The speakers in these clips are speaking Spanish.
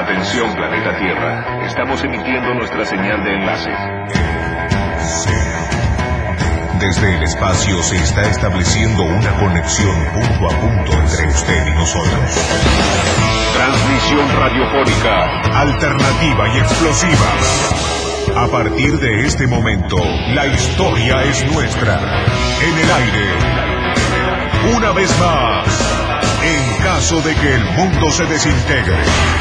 Atención, planeta Tierra. Estamos emitiendo nuestra señal de enlace. Desde el espacio se está estableciendo una conexión punto a punto entre usted y nosotros. Transmisión radiofónica, alternativa y explosiva. A partir de este momento, la historia es nuestra. En el aire. Una vez más, en caso de que el mundo se desintegre.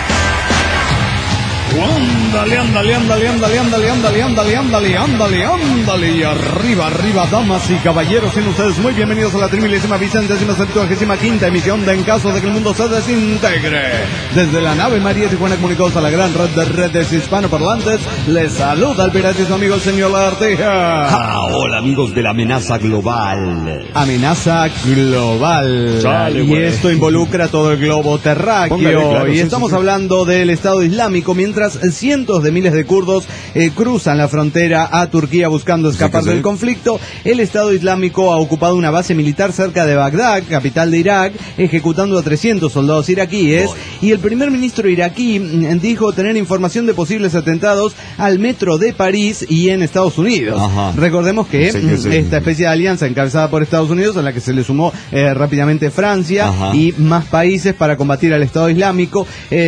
Ándale, y arriba, damas y caballeros, sean ustedes muy bienvenidos a la 30.075ª emisión de En caso de que el mundo se desintegre. Desde la nave María Tijuana, comunicados a la gran red de redes hispanoparlantes, les saluda el piratismo amigo el señor Lartija. Hola amigos de la amenaza global. Amenaza global. Chale, y esto involucra todo el globo terráqueo. Claro, y sí, estamos sí. hablando del Estado Islámico, mientras cientos de miles de kurdos cruzan la frontera a Turquía buscando escapar del conflicto. El Estado Islámico ha ocupado una base militar cerca de Bagdad, capital de Irak, ejecutando a 300 soldados iraquíes. Y el primer ministro iraquí dijo tener información de posibles atentados al metro de París y en Estados Unidos. Ajá. Recordemos que Sí. esta especie de alianza encabezada por Estados Unidos, a la que se le sumó rápidamente Francia. Ajá. Y más países para combatir al Estado Islámico.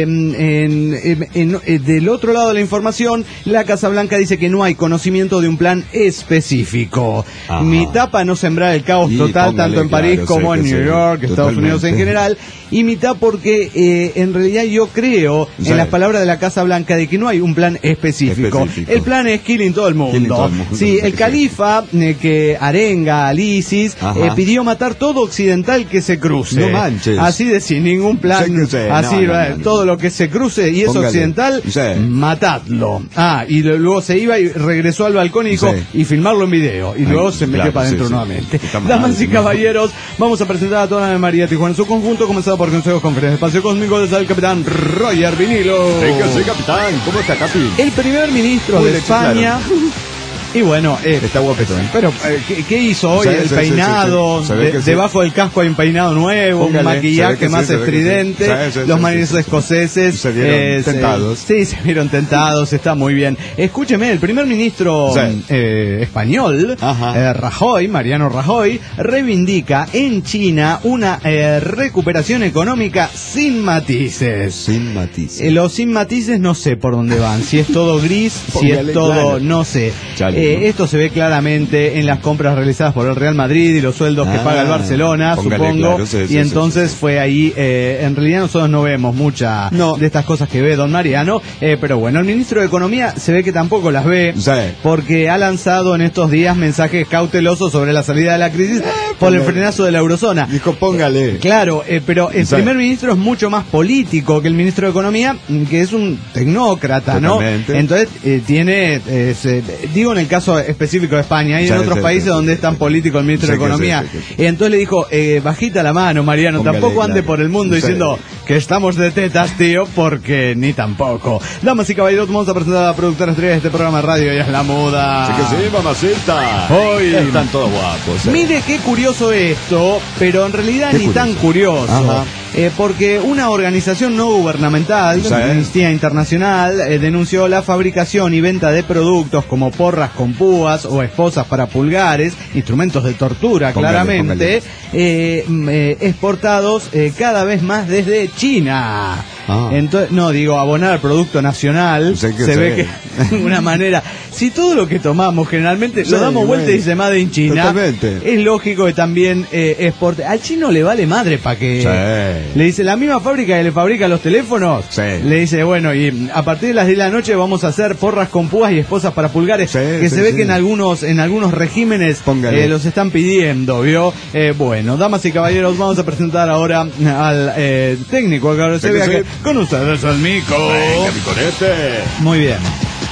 Del otro lado de la información, la Casa Blanca dice que no hay conocimiento de un plan específico. Ajá. Mitad para no sembrar el caos Y total, póngale, tanto en París claro, como sí, en que New sí, York, Estados totalmente. Unidos en general, y mitad porque en realidad yo creo Sí. en las palabras de la Casa Blanca de que no hay un plan específico. El plan es killing todo el mundo. Killing todo el mundo. Sí, el Sí. califa que arenga al ISIS Ajá. pidió matar todo occidental que se cruce. No manches. Así de sin ningún plan. Sí que sí. Así, No. todo lo que se cruce y es Póngale. occidental, Sí. matadlo. Y luego se iba y regresó al balcón y dijo, Sí. y filmarlo en video. Y luego se metió claro, para adentro sí. nuevamente. Está mal, Damas y ¿no? caballeros, vamos a presentar a toda la Nave María Tijuana en su conjunto, comenzado por Consejos Conferencia Espacio Cósmico, desde el capitán Roger Vinilo. Sí, capitán. ¿Cómo está, Capi? El primer ministro Muy de bien, España. Y bueno, Está guapetón. pero ¿qué hizo hoy? Sí, El sí, peinado, sí. Se ve que sí. debajo del casco hay un peinado nuevo, Póngale, un maquillaje se ve que más sí, se ve que sí. estridente. Sí, Los sí, marineros sí. escoceses Se vieron tentados. Sí, se vieron tentados, está muy bien. Escúcheme, el primer ministro Sí. español, Ajá. Rajoy, Mariano Rajoy, reivindica en China una recuperación económica sin matices. Sin matices. Los sin matices no sé por dónde van, si es todo gris, si Póngale, es todo, claro. no sé. Chale, ¿no? Esto se ve claramente en las compras realizadas por el Real Madrid y los sueldos que paga el Barcelona, póngale, supongo. claro, sí, y sí, entonces sí. fue ahí, en realidad nosotros no vemos mucha No. de estas cosas que ve don Mariano, pero bueno, el ministro de Economía se ve que tampoco las ve, Sí. porque ha lanzado en estos días mensajes cautelosos sobre la salida de la crisis por el frenazo de la eurozona. Dijo, póngale. Claro, pero el Sí. primer ministro es mucho más político que el ministro de Economía, que es un tecnócrata, ¿no? Totalmente. Entonces tiene, digo en el caso específico de España, hay en Sí, otros sí, países sí, donde sí, es tan sí. político el ministro de Sí, que Economía. sí, sí, sí. Entonces le dijo, bajita la mano, Mariano, Póngale, tampoco ande claro. por el mundo Sí. diciendo que estamos de tetas, tío, porque ni tampoco. Damas y caballeros, vamos a presentar a la productora estrella de este programa de radio, ella es La Muda. Sí que sí, mamacita. Hoy- Están todos guapos. Mire qué curioso esto, pero en realidad Qué ni tan curioso. Ajá. Porque una organización no gubernamental, Sí. Amnistía Internacional, denunció la fabricación y venta de productos como porras con púas o esposas para pulgares, instrumentos de tortura, Póngale, claramente, exportados cada vez más desde China. Ah. Entonces, no, digo, abonar al producto nacional, Sé que se sé. ve que de una manera, si todo lo que tomamos generalmente Sí, lo damos vuelta y bueno. dice Made in China, Totalmente. es lógico que también exporte. Al chino le vale madre para que Sí. le dice la misma fábrica que le fabrica los teléfonos, Sí. le dice, bueno, y a partir de las 10 de la noche vamos a hacer porras con púas y esposas para pulgares, Sí, que sí, se ve sí. que en algunos regímenes Póngale. los están pidiendo, ¿vio? Bueno, damas y caballeros, vamos a presentar ahora al técnico, que ahora se Sí, ve que acá. sí. Con ustedes el Mico. Venga, mi conete. Muy bien.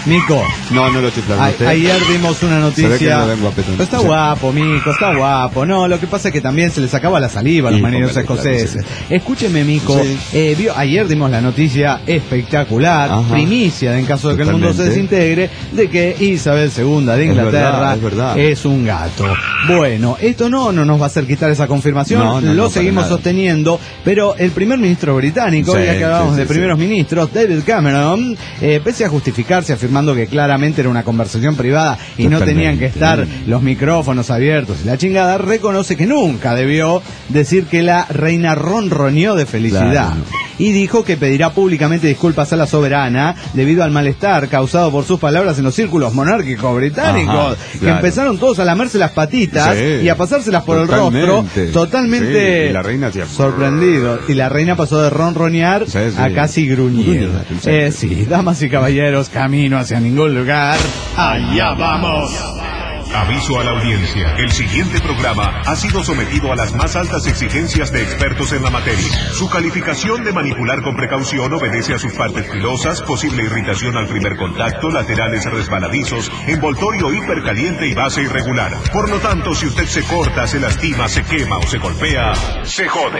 Mico. No lo chiflaron usted. Ayer dimos una noticia. Se ve que no vengo a petón. Está guapo, Mico, está guapo. No, lo que pasa es que también se le sacaba la saliva a los marineros escoceses. Escúcheme, Mico. Sí. Ayer dimos la noticia espectacular, primicia en caso de que el mundo se desintegre, de que Isabel II de Inglaterra es un gato. Bueno, esto no nos va a hacer quitar esa confirmación, lo seguimos sosteniendo, pero el primer ministro británico, ya que hablábamos de primeros ministros, David Cameron, pese a justificarse afirmando que claramente era una conversación privada y no tenían que estar los micrófonos abiertos y la chingada, reconoce que nunca debió decir que la reina ronroneó de felicidad. Y dijo que pedirá públicamente disculpas a la soberana debido al malestar causado por sus palabras en los círculos monárquicos británicos, que empezaron todos a lamerse las patitas y a pasárselas por el rostro, totalmente y la reina sorprendido. Y la reina pasó de ronronear a casi gruñir. Sí, damas y caballeros, camino hacia ningún lugar. ¡Allá vamos! Aviso a la audiencia. El siguiente programa ha sido sometido a las más altas exigencias de expertos en la materia. Su calificación de manipular con precaución obedece a sus partes filosas, posible irritación al primer contacto, laterales resbaladizos, envoltorio hipercaliente y base irregular. Por lo tanto, si usted se corta, se lastima, se quema o se golpea, se jode.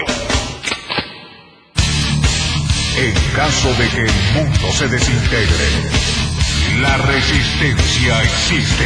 En caso de que el mundo se desintegre, la resistencia existe.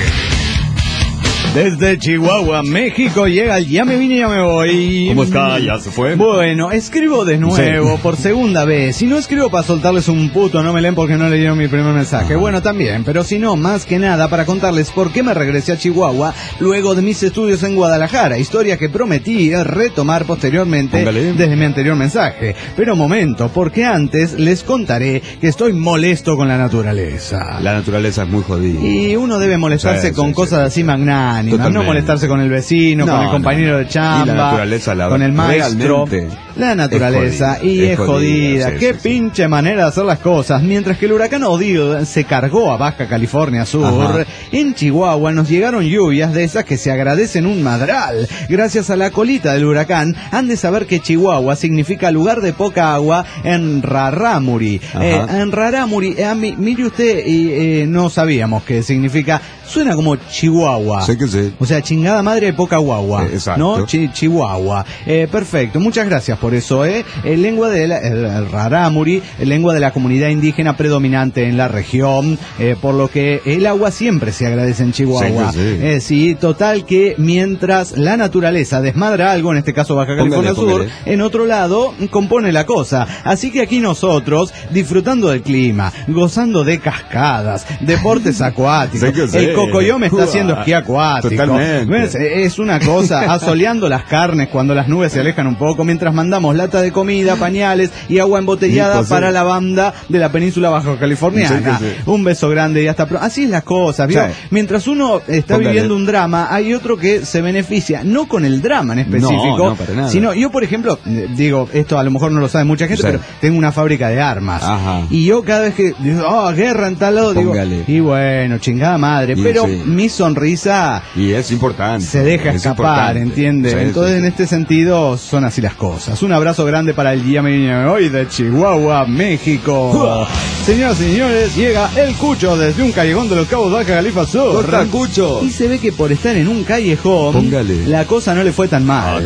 Desde Chihuahua, México, llega el Ya me vine, ya me voy. ¿Cómo está? ¿Ya se fue? Bueno, escribo de nuevo, por segunda vez. Si no escribo para soltarles un puto, no me leen porque no leyeron mi primer mensaje. Bueno, también, pero si no, más que nada, para contarles por qué me regresé a Chihuahua luego de mis estudios en Guadalajara. Historia que prometí retomar posteriormente desde mi anterior mensaje. Pero momento, porque antes les contaré que estoy molesto con la naturaleza. La naturaleza es muy jodida. Y uno debe molestarse con cosas así magnánimas. No molestarse con el vecino, con el compañero de chamba, con el maestro. La naturaleza es jodida. Qué pinche manera de hacer las cosas. Mientras que el huracán Odile se cargó a Baja California Sur, en Chihuahua nos llegaron lluvias de esas que se agradecen un madral. Gracias a la colita del huracán, han de saber que Chihuahua significa lugar de poca agua en Rarámuri. En Rarámuri, mire usted, no sabíamos qué significa. Suena como Chihuahua. Sé que sí. O sea, chingada madre de poca guagua. Exacto. ¿No? Chihuahua. Perfecto. Muchas gracias por eso, lengua de el Rarámuri, lengua de la comunidad indígena predominante en la región, por lo que el agua siempre se agradece en Chihuahua. Sí, total que mientras la naturaleza desmadra algo, en este caso Baja California Sur, en otro lado compone la cosa. Así que aquí nosotros, disfrutando del clima, gozando de cascadas, deportes acuáticos, el Cocoyó me está haciendo esquí acuático. Totalmente. Es una cosa, asoleando las carnes cuando las nubes se alejan un poco, mientras mandamos lata de comida, pañales y agua embotellada para la banda de la península bajo californiana. Un beso grande y hasta pronto. Así es las cosas, ¿vio? Mientras uno está viviendo un drama, hay otro que se beneficia, no con el drama en específico, sino yo, por ejemplo, digo, esto a lo mejor no lo sabe mucha gente, pero tengo una fábrica de armas. Y yo cada vez que digo, guerra en tal lado, digo, y bueno, chingada madre, pero mi sonrisa y es importante, se deja escapar, ¿entiende? Entonces en este sentido son así las cosas. Un abrazo grande para el Ya me vine hoy de Chihuahua, México. Señoras y señores, llega el Cucho desde un callejón de los Cabos Baja Califa Sur. Cucho. Y se ve que por estar en un callejón, la cosa no le fue tan mal.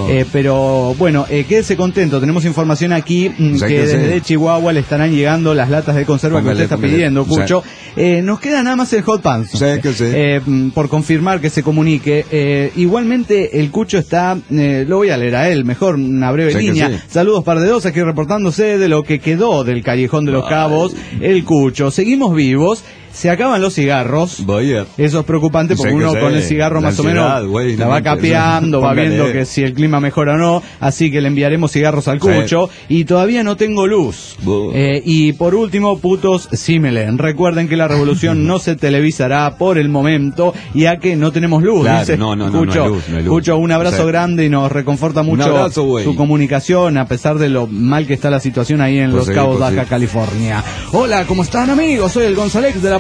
Pero bueno, quédese contento. Tenemos información aquí que desde Chihuahua le estarán llegando las latas de conserva que usted está pidiendo, Cucho. Nos queda nada más el hot pants. Por confirmar que se comunique. Igualmente el Cucho está, lo voy a leer a él, mejor una breve línea. Saludos par de dos, aquí reportándose de lo que quedó del callejón de los Cabos, el Cucho. Seguimos vivos. Se acaban los cigarros. Eso es preocupante porque uno con el cigarro más o menos la va capeando, va viendo que si el clima mejora o no. Así que le enviaremos cigarros al Cucho. Y todavía no tengo luz. Y por último, putos, sí me leen. Recuerden que la revolución no se televisará por el momento, ya que no tenemos luz. Dice Cucho. Cucho, un abrazo grande y nos reconforta mucho su comunicación, a pesar de lo mal que está la situación ahí en Los Cabos, Baja California. Hola, ¿cómo están, amigos? Soy el González de la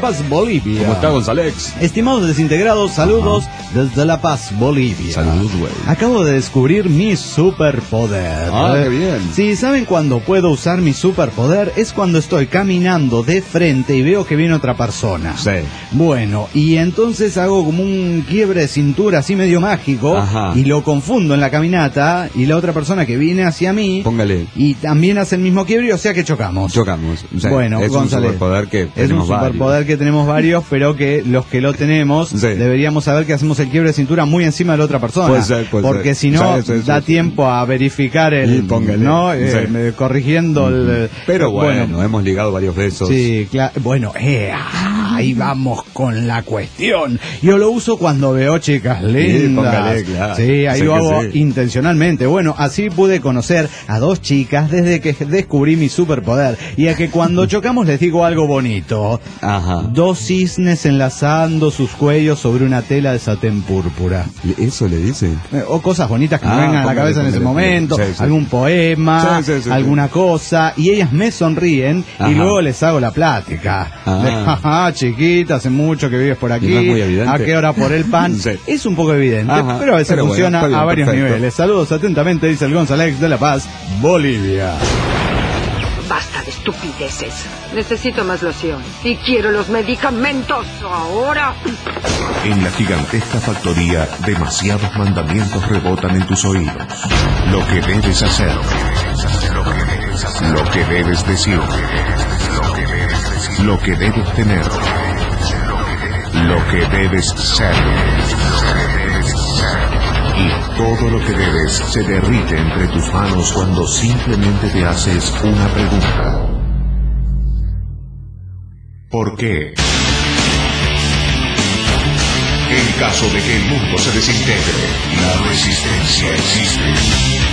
Paz, Bolivia. ¿Cómo está, González? Estimados desintegrados, saludos desde La Paz, Bolivia. Saludos, güey. Acabo de descubrir mi superpoder. Qué bien. Sí, ¿saben cuándo puedo usar mi superpoder? Es cuando estoy caminando de frente y veo que viene otra persona. Sí. Bueno, y entonces hago como un quiebre de cintura así medio mágico. Ajá. Y lo confundo en la caminata y la otra persona que viene hacia mí. Póngale. Y también hace el mismo quiebre, o sea que chocamos. Chocamos. O sea, Bueno, es González, un superpoder que es tenemos un superpoder varios. que tenemos varios, pero que los que lo tenemos deberíamos saber que hacemos el quiebre de cintura muy encima de la otra persona. Puede ser, porque si no, da tiempo a verificar el... Póngale. ¿no? Corrigiendo el... Pero bueno, hemos ligado varios besos. Sí, claro. Bueno, ahí vamos con la cuestión. Yo lo uso cuando veo chicas lindas. Sí, póngale, claro. Sí, ahí Sé lo que hago sí. intencionalmente. Bueno, así pude conocer a 2 chicas desde que descubrí mi superpoder. Y a que cuando chocamos les digo algo bonito. Ajá. 2 cisnes enlazando sus cuellos sobre una tela de satén púrpura. ¿Eso le dice? O cosas bonitas que me vengan a la póngale, cabeza en ese póngale. momento. Sí, sí. Algún poema, Sí, alguna cosa. Y ellas me sonríen. Ajá. Y luego les hago la plática. Jaja, chiquita, hace mucho que vives por aquí. ¿Y no es muy evidente? ¿A qué hora por el pan? Sí. Es un poco evidente, Ajá. pero a veces Pero bueno, funciona está bien, a varios perfecto. niveles. Saludos atentamente, dice el González de La Paz, Bolivia. Basta de estupideces. Necesito más loción. Y quiero los medicamentos ahora. En la gigantesca factoría, demasiados mandamientos rebotan en tus oídos. Lo que debes hacer, lo que debes decir, lo que debes tener, lo que debes ser. Y todo lo que debes se derrite entre tus manos cuando simplemente te haces una pregunta. ¿Por qué? En caso de que el mundo se desintegre, la resistencia existe.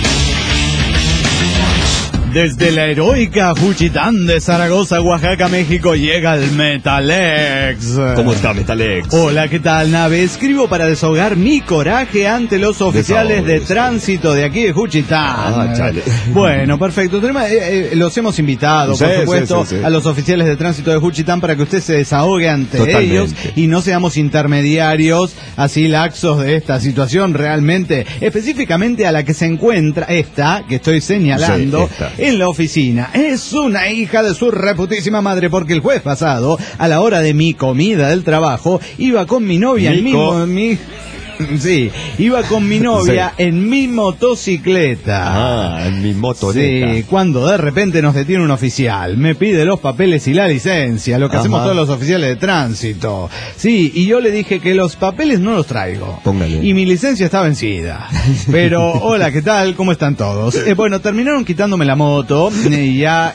Desde la heroica Juchitán de Zaragoza, Oaxaca, México, llega el Metalex. ¿Cómo está, Metalex? Hola, ¿qué tal, nave? Escribo para desahogar mi coraje ante los oficiales de tránsito de aquí de Juchitán. Chale. Bueno, perfecto. Los hemos invitado, Sí, por supuesto, sí. a los oficiales de tránsito de Juchitán para que usted se desahogue ante Totalmente. ellos y no seamos intermediarios así laxos de esta situación realmente, específicamente a la que se encuentra esta, que estoy señalando, Sí, esta. en la oficina. Es una hija de su reputísima madre, porque el jueves pasado, a la hora de mi comida del trabajo, iba con mi novia iba con mi novia en mi motocicleta. En mi motoneta. Sí, cuando de repente nos detiene un oficial, me pide los papeles y la licencia, lo que hacemos todos los oficiales de tránsito. Sí, y yo le dije que los papeles no los traigo. Póngale. Y mi licencia está vencida. Pero, hola, ¿qué tal? ¿Cómo están todos? Bueno, terminaron quitándome la moto, y ya,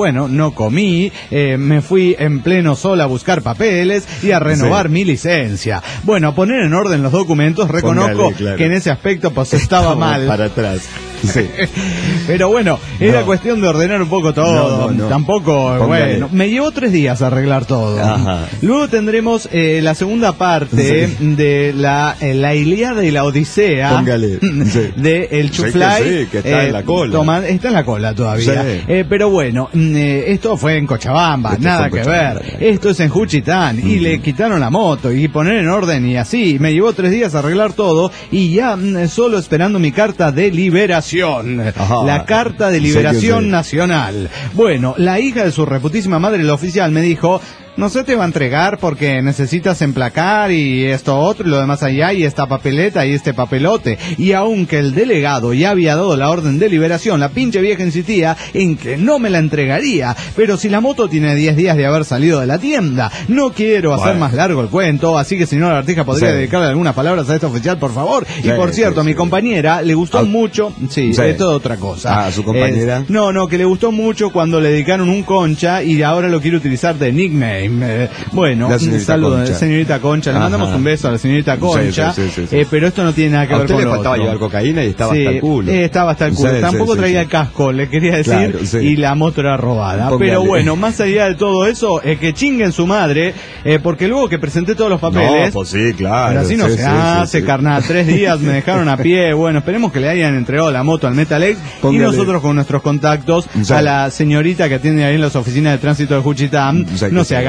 no comí, me fui en pleno sol a buscar papeles y a renovar mi licencia. Bueno, a poner en orden los documentos. Reconozco Póngale, claro. que en ese aspecto pues estaba mal. Para atrás. Sí. Pero bueno, era No. cuestión de ordenar un poco todo. No. Tampoco, Póngale. bueno, me llevó 3 días arreglar todo. Ajá. Luego tendremos la segunda parte de la Ilíada y la Odisea. Póngale. Sí. De el Chuflay. Sí, que está en la cola. Está en la cola todavía. Sí. Pero bueno, esto fue en Cochabamba, Esto nada fue que en Cochabamba. ver. Esto es en Juchitán. Y le quitaron la moto y poner en orden y así. Me llevó 3 días arreglar todo y ya solo esperando mi carta de liberación. Ajá. La carta de Sí, liberación sí. nacional. Bueno, la hija de su reputísima madre, la oficial, me dijo: no se te va a entregar porque necesitas emplacar y esto otro y lo demás allá y esta papeleta y este papelote. Y aunque el delegado ya había dado la orden de liberación, la pinche vieja insistía en que no me la entregaría. Pero si la moto tiene 10 días de haber salido de la tienda, no quiero hacer más largo el cuento, así que señora Artija, ¿podría dedicarle algunas palabras a esta oficial, por favor? Y por cierto, a mi compañera le gustó mucho, es toda otra cosa. ¿A su compañera? Que le gustó mucho cuando le dedicaron un Concha y ahora lo quiere utilizar de nickname. Bueno, La un señorita saludo, Concha. señorita Concha. Le mandamos un beso a la señorita Concha. Sí. Pero esto no tiene nada que A ver usted con le lo faltaba otro. llevar cocaína y estaba Sí, hasta el culo. estaba hasta el culo. Sí, Tampoco sí, traía sí. el casco, le quería decir. Claro, sí. Y la moto era robada. Póngale. Pero bueno, más allá de todo eso, que chinguen su madre, porque luego que presenté todos los papeles. No, pues sí, claro. Pero así no Sí, se sí, hace, sí. carnal. 3 días me dejaron a pie. Bueno, esperemos que le hayan entregado la moto al Metalex. Póngale. Y nosotros con nuestros contactos Sí. a la señorita que atiende ahí en las oficinas de tránsito de Juchitán, Sí, no que se sí.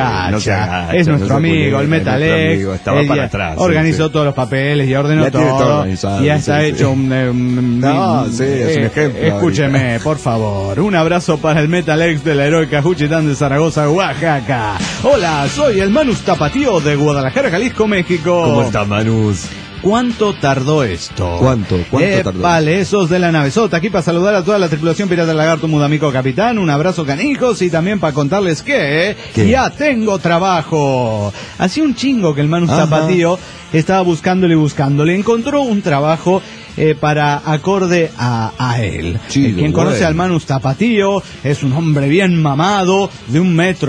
agacha. no se agacha, es nuestro no se amigo, culera, el Metal nuestro X. amigo, estaba para atrás, Organizó sí. todos los papeles y ordenó Ya tiene todo todo. organizado, Y ya sí, está sí. hecho un... No, sí, es un ejemplo Escúcheme, por favor. Un abrazo para el Metal X de la heroica Juchitán de Zaragoza, Oaxaca. Hola, soy el Manus Tapatío de Guadalajara, Jalisco, México. ¿Cómo está, Manus? ¿Cuánto tardó esto? ¿Cuánto tardó? Vale, esos de la navezota. Aquí para saludar a toda la tripulación Pirata del Lagarto Mudamico Capitán. Un abrazo, canijos. Y también para contarles que ¿Qué? ya tengo trabajo. Hacía un chingo que el Manus Ajá. Tapatío estaba buscándole. Encontró un trabajo para acorde a él. Chido, Quien conoce bueno. al Manus Tapatío es un hombre bien mamado, de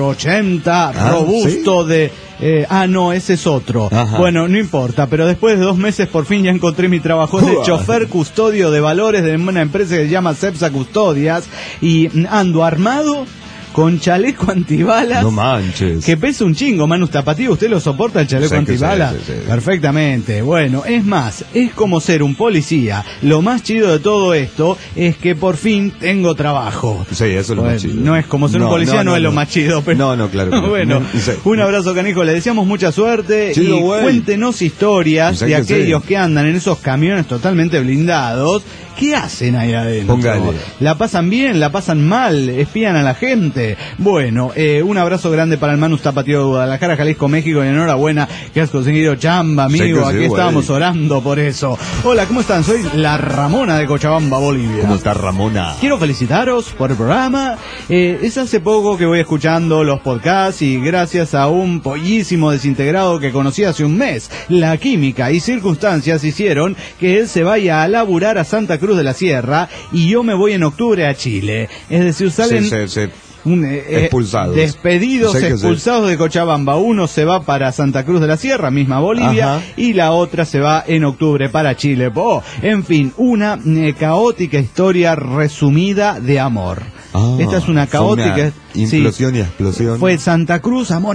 1,80 m, robusto, ¿sí? No, ese es otro. Ajá. Bueno, no importa, pero después de 2 meses por fin ya encontré mi trabajo. Es de Uah. chofer custodio de valores de una empresa que se llama Cepsa Custodias y ando armado con chaleco antibalas. No manches. Que pesa un chingo, Manus Tapatío. ¿Usted lo soporta el chaleco Sé que antibalas? sí. Perfectamente. Bueno, es más, es como ser un policía. Lo más chido de todo esto es que por fin tengo trabajo. Sí, eso es lo más Bueno, chido. no es como ser un policía, no es lo más chido. Pero... No, claro. que no. Bueno, Sí. un abrazo, canijo. Le deseamos mucha suerte. Chido, y güey. cuéntenos historias Sé de que aquellos sí. que andan en esos camiones totalmente blindados. ¿Qué hacen ahí adentro? Póngale. ¿La pasan bien? ¿La pasan mal? ¿Espían a la gente? Bueno, un abrazo grande para el Manus Tapatío de Guadalajara, Jalisco, México. Y enhorabuena que has conseguido chamba, amigo. Sé que sí, Aquí güey. estábamos orando por eso. Hola, ¿cómo están? Soy la Ramona de Cochabamba, Bolivia. ¿Cómo está, Ramona? Quiero felicitaros por el programa. Es hace poco que voy escuchando los podcasts y gracias a un pollísimo desintegrado que conocí hace un mes, la química y circunstancias hicieron que él se vaya a laburar a Santa Cruz de la Sierra y yo me voy en octubre a Chile. Es decir, salen... Sí. expulsados. Despedidos, Sé que expulsados de Cochabamba. Uno se va para Santa Cruz de la Sierra, misma Bolivia, Ajá. y la otra se va en octubre para Chile. En fin, una caótica historia resumida de amor. Esta es una caótica... Implosión y explosión. Fue Santa Cruz, amor.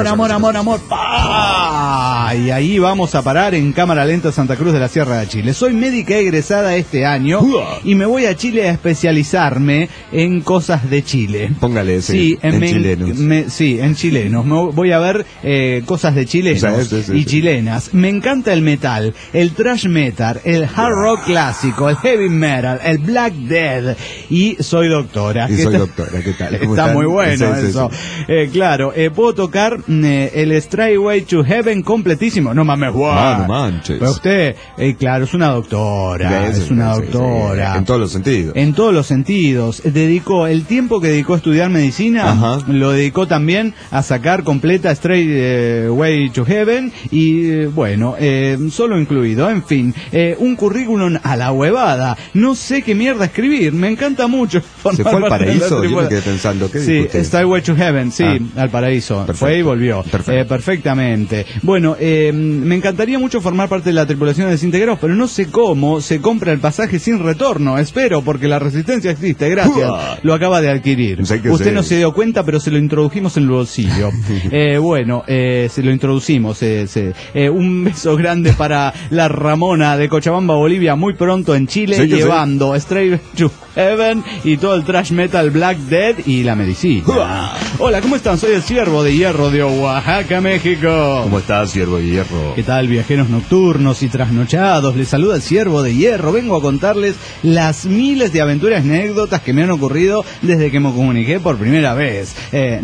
¡Pah! Y ahí vamos a parar en cámara lenta Santa Cruz de la Sierra de Chile. Soy médica egresada este año y me voy a Chile a especializarme en cosas de Chile. Póngale ese, Sí, en chilenos. Sí, en chilenos. Voy a ver cosas de chilenos y chilenas. Me encanta el metal, el thrash metal, el hard rock clásico, el heavy metal, el black death y soy doctora. Y soy doctora, ¿qué tal? ¿Cómo Está están? muy bueno Sí. eso. Claro, puedo tocar el Straightway to Heaven completísimo. No mames, guau. No manches. Pero usted, claro, es una doctora. Sí, Es una sí. doctora. En todos los sentidos. En todos los sentidos. Dedicó el tiempo que dedicó a estudiar medicina, Ajá. lo dedicó también a sacar completa Straight Way to Heaven y bueno, solo incluido. En fin, un currículum a la huevada. No sé qué mierda escribir. Me encanta mucho. ¿Se fue al paraíso? Yo me quedé pensando, ¿qué Sí, dijo usted? Straight Way to Heaven, sí, al paraíso. Perfecto. Fue y volvió. Perfecto. Perfectamente. Bueno, me encantaría mucho formar parte de la tripulación de Desintegrados, pero no sé cómo se compra el pasaje sin retorno. Espero, porque la resistencia existe. Gracias. Lo acaba de adquirir. Sé que Usted sé. no se dio cuenta, pero se lo introdujimos en el bolsillo. Bueno, se lo introducimos. Un beso grande para la Ramona de Cochabamba, Bolivia, muy pronto en Chile, Sé que llevando Straight to Heaven y todo el thrash metal Black Dead y la medicina. Hola, ¿cómo están? Soy el Ciervo de Hierro de Oaxaca, México. ¿Cómo estás, Ciervo de Hierro? ¿Qué tal, viajeros nocturnos y trasnochados? Les saluda el Ciervo de Hierro. Vengo a contarles las miles de aventuras y anécdotas que me han ocurrido desde que me comuniqué por primera vez.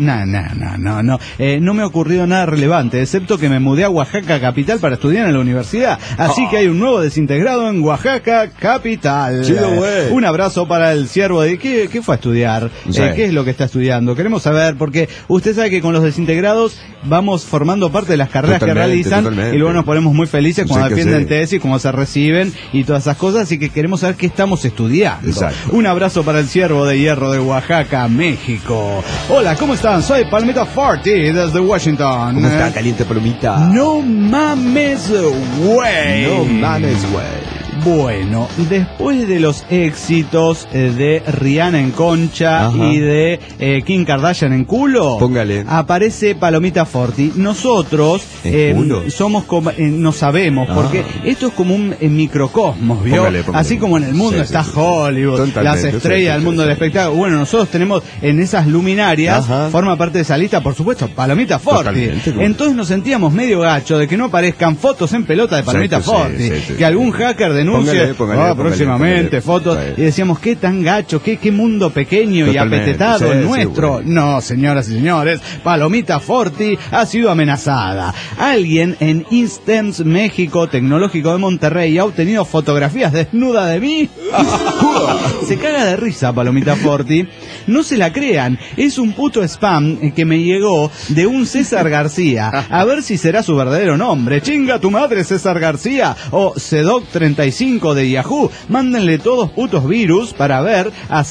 No me ha ocurrido nada relevante, excepto que me mudé a Oaxaca capital para estudiar en la universidad. Así que hay un nuevo desintegrado en Oaxaca capital. Chido, güey. Un abrazo para el Ciervo de... ¿Qué fue a estudiar? Sí. ¿Qué es lo que está estudiando? Queremos saber, porque usted sabe que con los desintegrados vamos formando parte de las carreras que realizan totalmente. y luego nos ponemos muy felices cuando Sí que defienden sí. tesis, cuando se reciben y todas esas cosas, así que queremos saber qué estamos estudiando. Exacto. Un abrazo para el Ciervo de Hierro de Oaxaca, México. Hola, ¿cómo están? Soy Palmita Farty desde Washington. ¿Cómo está, caliente palomita? No mames, güey. No mames, güey. Bueno, después de los éxitos de Rihanna en concha, ajá, y de Kim Kardashian en culo, póngale, aparece Palomita Forti. Nosotros somos como, no sabemos, porque esto es como un microcosmos, ¿vio? Póngale. Así como en el mundo está Hollywood, totalmente, las estrellas del mundo del espectáculo. Bueno, nosotros tenemos en esas luminarias, forma parte de esa lista, por supuesto, Palomita Forti. Entonces nos sentíamos medio gacho de que no aparezcan fotos en pelota de Palomita Forti, que algún hacker denuncie próximamente fotos, y decíamos, qué tan gacho, qué mundo pequeño y apetetado el nuestro. No, señoras y señores, Palomita Forti ha sido amenazada. Alguien en Instems México Tecnológico de Monterrey ha obtenido fotografías desnuda de mí. Se caga de risa Palomita Forti. No se la crean, es un puto spam que me llegó de un César García. A ver si será su verdadero nombre. Chinga tu madre, César García. O Cedoc35 de Yahoo. Mándenle todos putos virus para ver a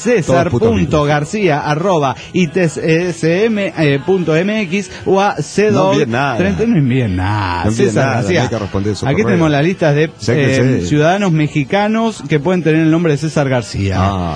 César.García@itsm.mx o a Cedoc30. No envíen nada. César García. Aquí tenemos las listas de ciudadanos mexicanos que pueden tener el nombre de César García.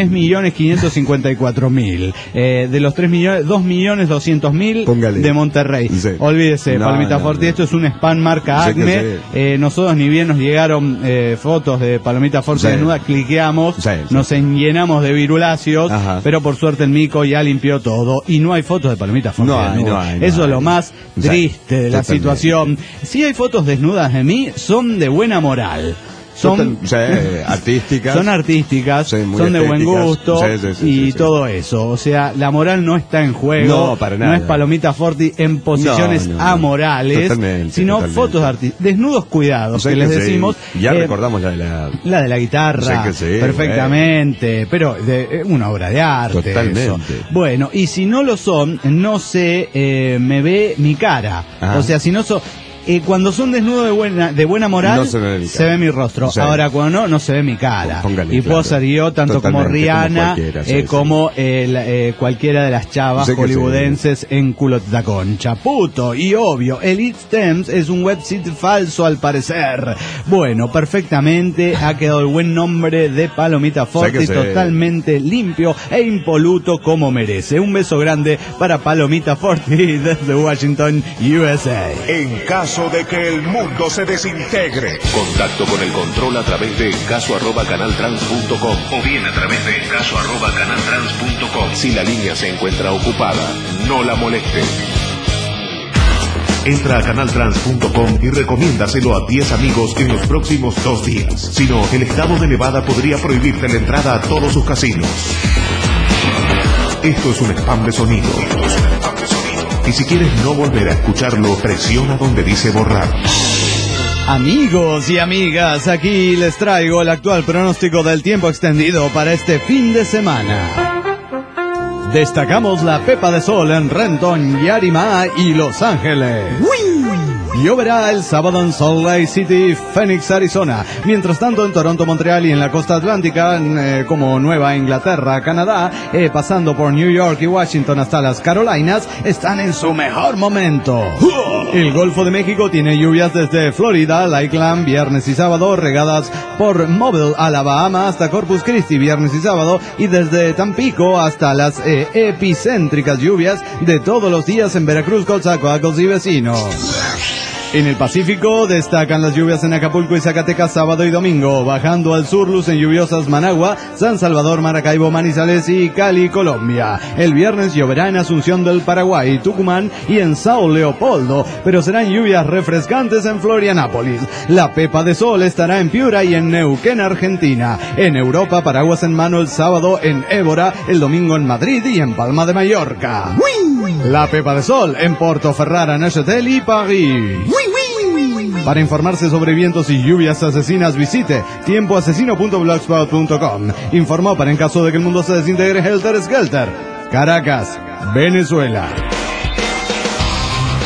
3.554.000. De los 3 millones, 2.200.000 de Monterrey. Olvídese, Palomita Forti, esto es un spam marca Acme. Nosotros ni bien nos llegaron fotos de Palomita Forti desnuda, cliqueamos, nos llenamos de viruláceos, pero por suerte el mico ya limpió todo y no hay fotos de Palomita Forti desnuda. Eso es lo más triste de la situación. Si hay fotos desnudas de mí, son de buena moral. Son artísticas. Son artísticas, son de buen gusto y todo eso. O sea, la moral no está en juego. No, para nada. No es Palomita Forti en posiciones amorales, sino fotos de artistas. Desnudos cuidados, que les decimos. Ya recordamos la de la guitarra, perfectamente. Pero de una obra de arte. Totalmente. Eso. Bueno, y si no lo son, no se me ve mi cara. O sea, si no son... cuando son desnudos de buena moral, no se ve mi rostro. Ahora, cuando no se ve mi cara. Póngale, y puedo ser yo, tanto como Rihanna, como cualquiera de las chavas hollywoodenses en culo de concha. Puto, y obvio, el Instems es un website falso al parecer. Bueno, perfectamente ha quedado el buen nombre de Palomita Forti, totalmente limpio e impoluto como merece. Un beso grande para Palomita Forti desde Washington, USA. En caso de que el mundo se desintegre. Contacto con el control a través de caso@canaltrans.com o bien a través de caso@canaltrans.com. Si la línea se encuentra ocupada, no la moleste. Entra a canaltrans.com y recomiéndaselo a 10 amigos en los próximos 2 días. Si no, el estado de Nevada podría prohibirte la entrada a todos sus casinos. Esto es un spam de sonido. Y si quieres no volver a escucharlo, presiona donde dice borrar. Amigos y amigas, aquí les traigo el actual pronóstico del tiempo extendido para este fin de semana. Destacamos la pepa de sol en Renton, Yarima y Los Ángeles. Lloverá el sábado en Salt Lake City, Phoenix, Arizona. Mientras tanto, en Toronto, Montreal y en la costa atlántica, como Nueva Inglaterra, Canadá, pasando por New York y Washington hasta las Carolinas, están en su mejor momento. El Golfo de México tiene lluvias desde Florida, Lakeland, viernes y sábado, regadas por Mobile, Alabama, hasta Corpus Christi, viernes y sábado, y desde Tampico hasta las epicéntricas lluvias de todos los días en Veracruz, Coatzacoalcos y vecinos. En el Pacífico destacan las lluvias en Acapulco y Zacatecas sábado y domingo, bajando al sur lucen lluviosas Managua, San Salvador, Maracaibo, Manizales y Cali, Colombia. El viernes lloverá en Asunción del Paraguay, Tucumán y en Sao Leopoldo, pero serán lluvias refrescantes en Florianópolis. La pepa de sol estará en Piura y en Neuquén, Argentina. En Europa, paraguas en mano el sábado en Évora, el domingo en Madrid y en Palma de Mallorca. La pepa de sol en Portoferrara, Neuchâtel y París. Para informarse sobre vientos y lluvias asesinas, visite tiempoasesino.blogspot.com. Informó para en caso de que el mundo se desintegre Helter Skelter. Caracas, Venezuela.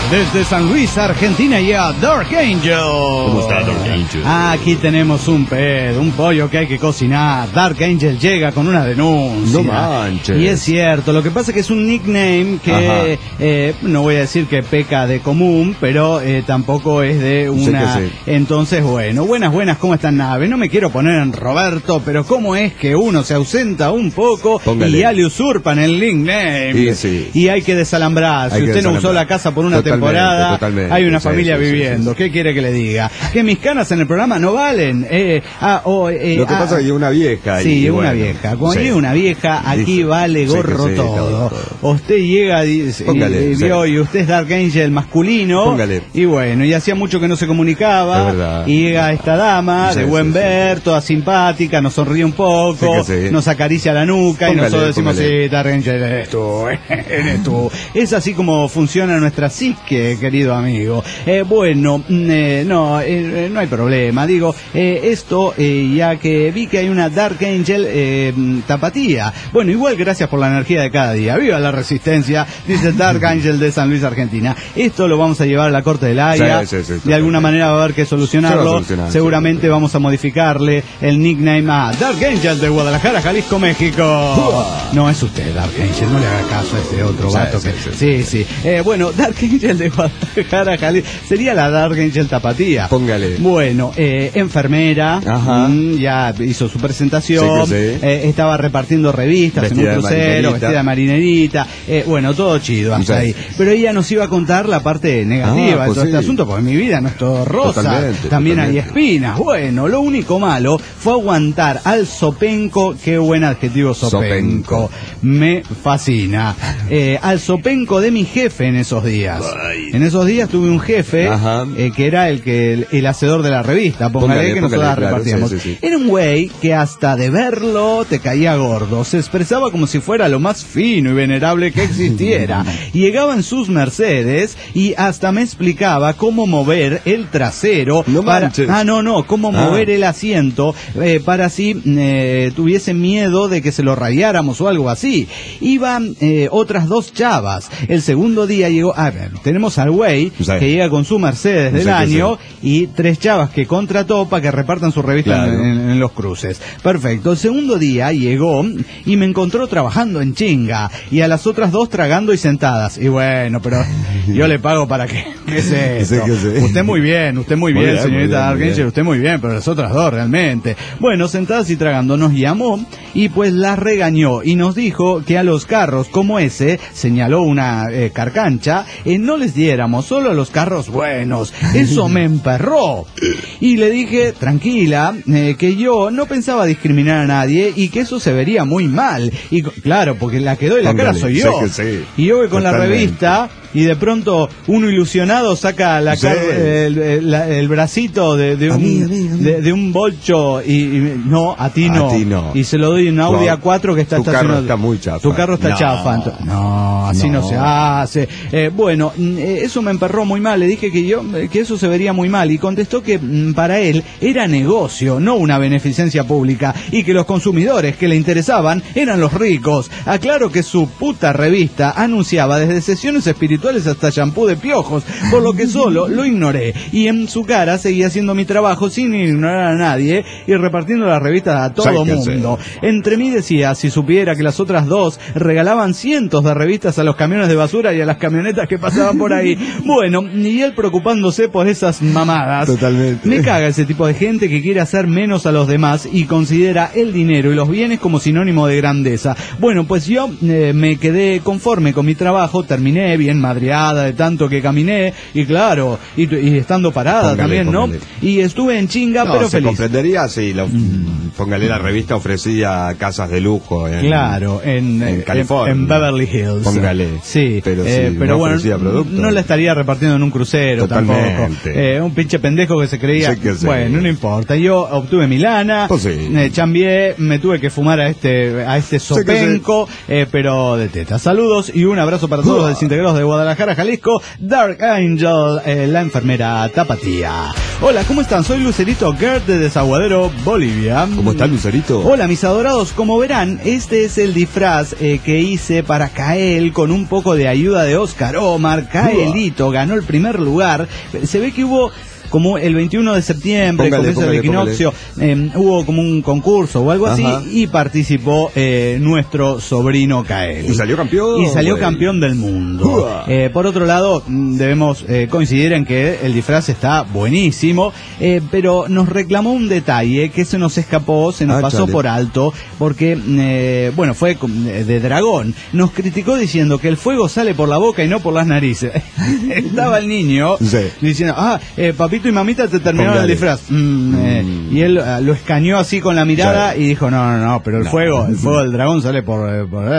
desde San Luis, Argentina, y a Dark Angel. ¿Cómo está Dark Angel? Aquí tenemos un pollo que hay que cocinar. Dark Angel llega con una denuncia. No manches. Y es cierto, lo que pasa es que es un nickname que no voy a decir que peca de común, pero tampoco es de una... Sí. Entonces, bueno, buenas, ¿cómo están, nave? No me quiero poner en Roberto, pero ¿cómo es que uno se ausenta un poco y ya le usurpan el nickname? Sí. Y hay que desalambrar. Si usted no usó la casa por una temporada, hay una familia viviendo. ¿Qué quiere que le diga? Que mis canas en el programa no valen. Lo que pasa es que hay una vieja. Sí, una vieja. Cuando hay una vieja, aquí vale gorro todo. Usted llega y usted es Dark Angel masculino. Póngale. Y bueno, y hacía mucho que no se comunicaba. Y llega esta dama de buen ver, toda simpática, nos sonríe un poco, nos acaricia la nuca y nosotros decimos, sí, Dark Angel, eres tú. Es así como funciona nuestra psique, querido amigo. No hay problema. Digo, esto, ya que vi que hay una Dark Angel tapatía. Bueno, igual gracias por la energía de cada día. ¡Viva la resistencia! Dice Dark Angel de San Luis, Argentina. Esto lo vamos a llevar a la Corte de la Haya. De alguna manera va a haber que solucionarlo. Seguramente vamos a modificarle el nickname a Dark Angel de Guadalajara, Jalisco, México. No es usted, Dark Angel, no le haga caso a este otro vato. Sí. Bueno, Dark Angel de Guadalajara, Jalisco. Sería la Dark Angel tapatía. Póngale. Bueno, enfermera, ya hizo su presentación, estaba repartiendo revistas en un crucero, vestida de marinerita, bueno, todo chido hasta ahí. Pero ella nos iba a contar la parte negativa de todo este asunto, porque mi vida no es todo rosa, también hay espinas. Bueno, lo único malo fue aguantar al sopenco. Qué buen adjetivo, sopenco. Me fascina. Al sopenco de mi jefe en esos días. En esos días tuve un jefe que era el hacedor de la revista, póngale que nosotros la repartíamos. Era un güey que hasta de verlo te caía gordo, se expresaba como si fuera lo más fino y venerable que existiera. Llegaba en sus Mercedes y hasta me explicaba cómo mover el trasero cómo mover el asiento para si tuviese miedo de que se lo rayáramos o algo así. Iban otras dos chavas. El segundo día llegó, tenemos al güey que llega con su Mercedes del año y tres chavas que contrató para que repartan su revista en los cruces. Perfecto. El segundo día llegó y me encontró trabajando en chinga y a las otras dos tragando y sentadas. Y bueno, pero yo le pago para que... ¿Qué es esto? Usted muy bien, señorita Dark Angel, usted muy bien, pero las otras dos realmente. Bueno, sentadas y tragando, nos llamó y pues las regañó y nos dijo que a los carros como ese, señaló una carcancha, no les diéramos, solo a los carros buenos. Eso me emperró. Y le dije, tranquila, que yo no pensaba discriminar a nadie y que eso se vería muy mal. Y claro, porque la que doy la cara soy yo. Y yo voy con la revista y de pronto uno ilusionado saca el bracito de un bolcho y no, a ti no. Y se lo doy en un Audi A4 que está estacionado. Está muy chafa. Tu carro está chafa. No, así no se hace. Bueno, eso me emperró muy mal. Le dije que eso se vería muy mal y contestó que para él era negocio, no una beneficencia pública, y que los consumidores que le interesaban eran los ricos. Aclaro que su puta revista anunciaba desde sesiones espirituales hasta shampoo de piojos, por lo que solo lo ignoré y en su cara seguía haciendo mi trabajo sin ignorar a nadie y repartiendo las revistas a todo mundo. Entre mí decía, si supiera que las otras dos regalaban cientos de revistas a los camiones de basura y a las camionetas que pasaban por ahí. Bueno, y él preocupándose por esas mamadas. Totalmente. Me caga ese tipo de gente que quiere hacer menos a los demás y considera el dinero y los bienes como sinónimo de grandeza. Bueno, pues yo me quedé conforme con mi trabajo, terminé bien madreada de tanto que caminé y claro, y estando parada también, ¿no? Y estuve en chinga, pero se feliz. comprendería si póngale, la revista ofrecía casas de lujo en California, en Beverly Hills. Póngale. Sí, pero no bueno, no la estaría repartiendo en un crucero tampoco. Un pinche pendejo que se creía. Bueno, no importa. Yo obtuve mi lana, chambié, me tuve que fumar a este sopenco, pero de teta. Saludos y un abrazo para todos los desintegrados de Guadalajara, Jalisco. Dark Angel. Angel, la enfermera Tapatía. Hola, ¿cómo están? Soy Lucerito Gert de Desaguadero, Bolivia. ¿Cómo está, Lucerito? Hola, mis adorados. Como verán, este es el disfraz que hice para Kael con un poco de ayuda de Oscar Omar. Kaelito ganó el primer lugar. Se ve que hubo... como el 21 de septiembre, comienzo del equinoccio, hubo como un concurso o algo así, y participó nuestro sobrino Kael. ¿Y salió campeón? Y salió campeón del mundo. Por otro lado, debemos coincidir en que el disfraz está buenísimo, pero nos reclamó un detalle que se nos escapó, se nos pasó por alto, porque, bueno, fue de dragón. Nos criticó diciendo que el fuego sale por la boca y no por las narices. Estaba el niño diciendo, papito y mamita te terminaron el disfraz. Y él lo escaneó así con la mirada y dijo, no, pero el fuego del dragón sale por